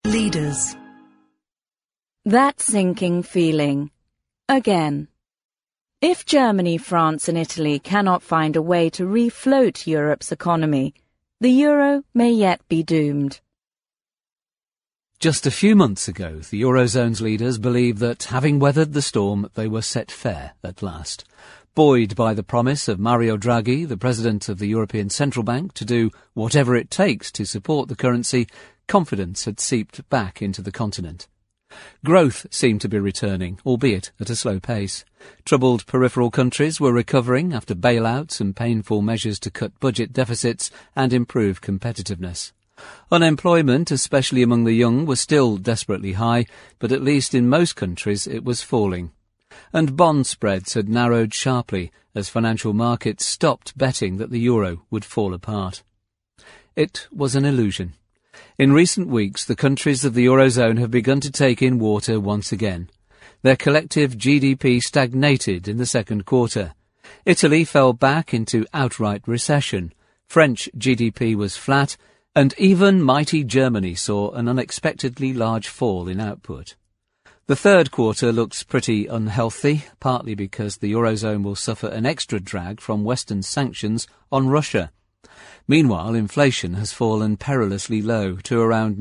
Leaders. That sinking feeling. Again. If Germany, France and Italy cannot find a way to refloat Europe's economy, the euro may yet be doomed. Just a few months ago, the Eurozone's leaders believed that, having weathered the storm, they were set fair at last. Buoyed by the promise of Mario Draghi, the President of the European Central Bank, to do whatever it takes to support the currency, confidence had seeped back into the continent. Growth seemed to be returning, albeit at a slow pace. Troubled peripheral countries were recovering after bailouts and painful measures to cut budget deficits and improve competitiveness. Unemployment, especially among the young, was still desperately high, but at least in most countries it was falling. And bond spreads had narrowed sharply as financial markets stopped betting that the euro would fall apart. It was an illusion. In recent weeks, the countries of the Eurozone have begun to take in water once again. Their collective GDP stagnated in the second quarter. Italy fell back into outright recession. French GDP was flat, and even mighty Germany saw an unexpectedly large fall in output. The third quarter looks pretty unhealthy, partly because the Eurozone will suffer an extra drag from Western sanctions on Russia. Meanwhile, inflation has fallen perilously low to around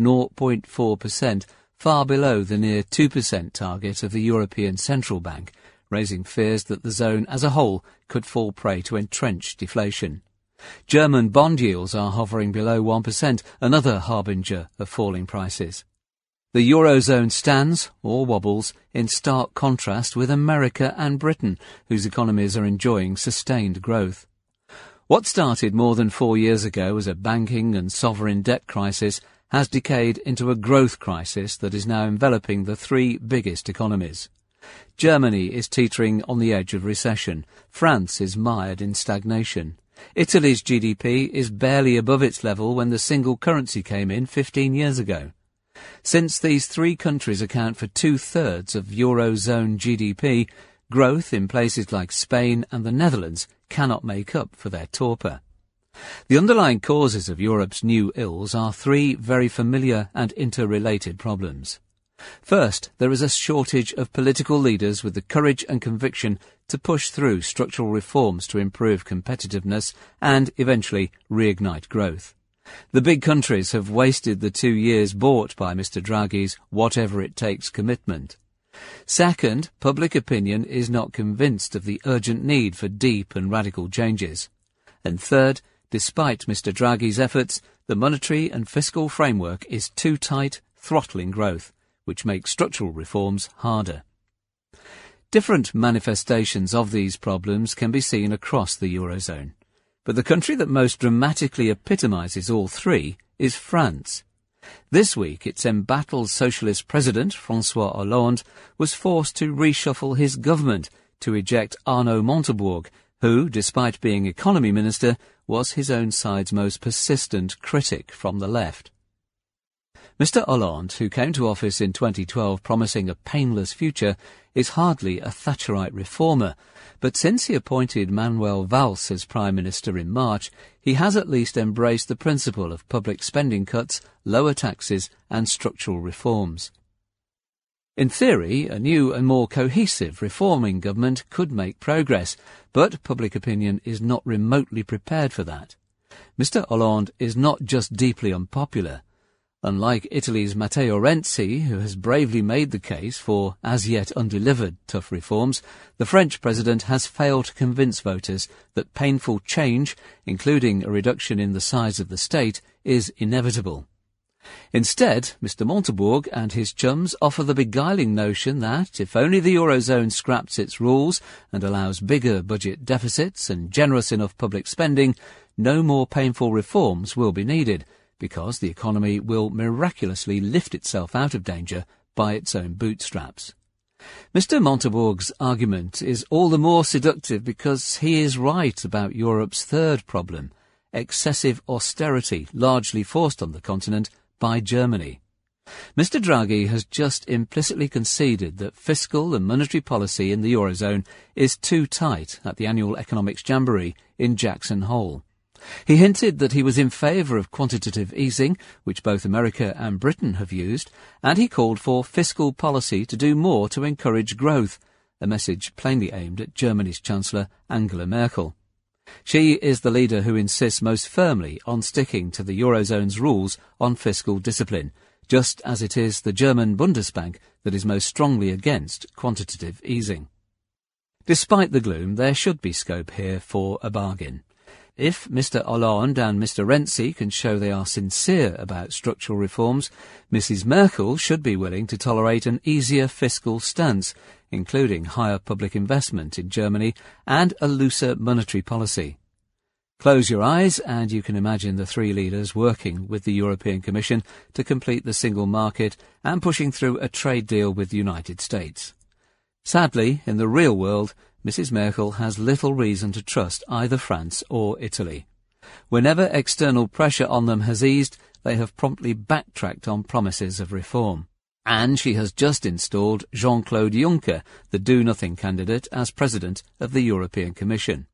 0.4%, far below the near 2% target of the European Central Bank, raising fears that the zone as a whole could fall prey to entrenched deflation. German bond yields are hovering below 1%, another harbinger of falling prices. The Eurozone stands, or wobbles, in stark contrast with America and Britain, whose economies are enjoying sustained growth. What started more than 4 years ago as a banking and sovereign debt crisis has decayed into a growth crisis that is now enveloping the three biggest economies. Germany is teetering on the edge of recession. France is mired in stagnation. Italy's GDP is barely above its level when the single currency came in 15 years ago. Since these three countries account for 2/3 of Eurozone GDP, growth in places like Spain and the Netherlands cannot make up for their torpor. The underlying causes of Europe's new ills are three very familiar and interrelated problems. First, there is a shortage of political leaders with the courage and conviction to push through structural reforms to improve competitiveness and eventually reignite growth. The big countries have wasted the 2 years bought by Mr. Draghi's whatever-it-takes commitment. Second, public opinion is not convinced of the urgent need for deep and radical changes. And third, despite Mr. Draghi's efforts, the monetary and fiscal framework is too tight, throttling growth, which makes structural reforms harder. Different manifestations of these problems can be seen across the Eurozone. But the country that most dramatically epitomizes all three is France. This week, its embattled socialist president, François Hollande, was forced to reshuffle his government to eject Arnaud Montebourg, who, despite being economy minister, was his own side's most persistent critic from the left. Mr. Hollande, who came to office in 2012 promising a painless future, is hardly a Thatcherite reformer, but since he appointed Manuel Valls as Prime Minister in March, he has at least embraced the principle of public spending cuts, lower taxes and structural reforms. In theory, a new and more cohesive reforming government could make progress, but public opinion is not remotely prepared for that. Mr. Hollande is not just deeply unpopular. Unlike Italy's Matteo Renzi, who has bravely made the case for as-yet undelivered tough reforms, the French president has failed to convince voters that painful change, including a reduction in the size of the state, is inevitable. Instead, Mr. Montebourg and his chums offer the beguiling notion that, if only the Eurozone scraps its rules and allows bigger budget deficits and generous enough public spending, no more painful reforms will be needed, because the economy will miraculously lift itself out of danger by its own bootstraps. Mr. Montebourg's argument is all the more seductive because he is right about Europe's third problem, excessive austerity largely forced on the continent by Germany. Mr. Draghi has just implicitly conceded that fiscal and monetary policy in the Eurozone is too tight at the annual economics jamboree in Jackson Hole. He hinted that he was in favour of quantitative easing, which both America and Britain have used, and he called for fiscal policy to do more to encourage growth, a message plainly aimed at Germany's Chancellor Angela Merkel. She is the leader who insists most firmly on sticking to the Eurozone's rules on fiscal discipline, just as it is the German Bundesbank that is most strongly against quantitative easing. Despite the gloom, there should be scope here for a bargain. If Mr. Hollande and Mr. Renzi can show they are sincere about structural reforms, Mrs. Merkel should be willing to tolerate an easier fiscal stance, including higher public investment in Germany and a looser monetary policy. Close your eyes and you can imagine the three leaders working with the European Commission to complete the single market and pushing through a trade deal with the United States. Sadly, in the real world, Mrs. Merkel has little reason to trust either France or Italy. Whenever external pressure on them has eased, they have promptly backtracked on promises of reform. And she has just installed Jean-Claude Juncker, the do-nothing candidate, as president of the European Commission.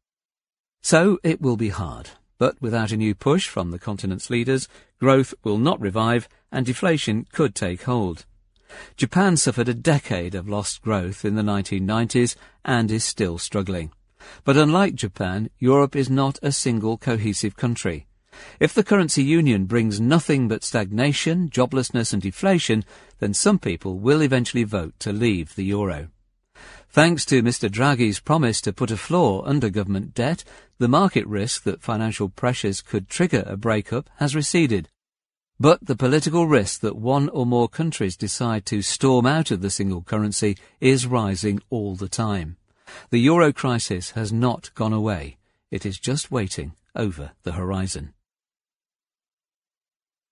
So it will be hard, but without a new push from the continent's leaders, growth will not revive and deflation could take hold. Japan suffered a decade of lost growth in the 1990s and is still struggling. But unlike Japan, Europe is not a single cohesive country. If the currency union brings nothing but stagnation, joblessness and deflation, then some people will eventually vote to leave the euro. Thanks to Mr. Draghi's promise to put a floor under government debt, the market risk that financial pressures could trigger a breakup has receded. But the political risk that one or more countries decide to storm out of the single currency is rising all the time. The euro crisis has not gone away. It is just waiting over the horizon.